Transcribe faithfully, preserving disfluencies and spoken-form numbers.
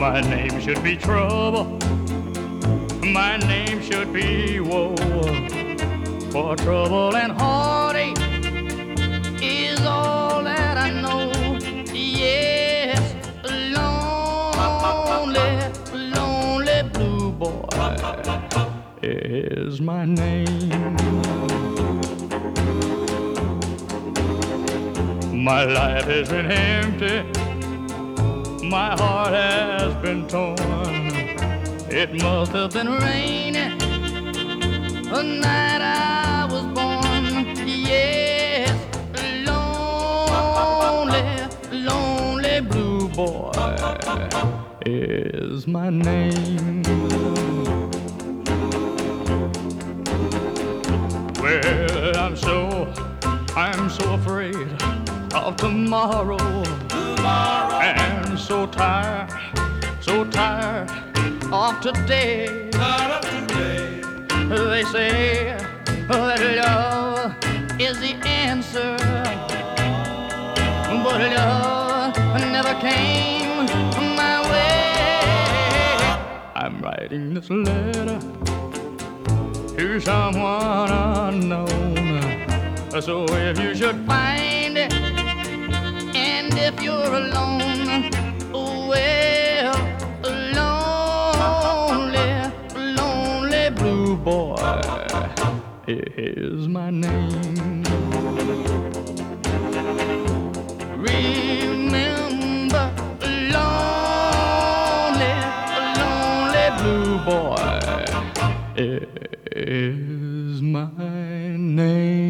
My name should be trouble. My name should be woe. For trouble and heartache is all that I know. Yes, lonely, lonely blue boy is my name. My life has been empty. My heart has been torn. It must have been raining the night I was born. Yes, lonely, lonely blue boy is my name. Well, I'm so, I'm so afraid of tomorrow. Tomorrow. And so tired, so tired of today. Of today. They say that love is the answer, but love never came my way. I'm writing this letter to someone unknown. So if you should find it, and if you're alone, well, lonely, lonely blue boy is my name. Remember, lonely, lonely blue boy is my name.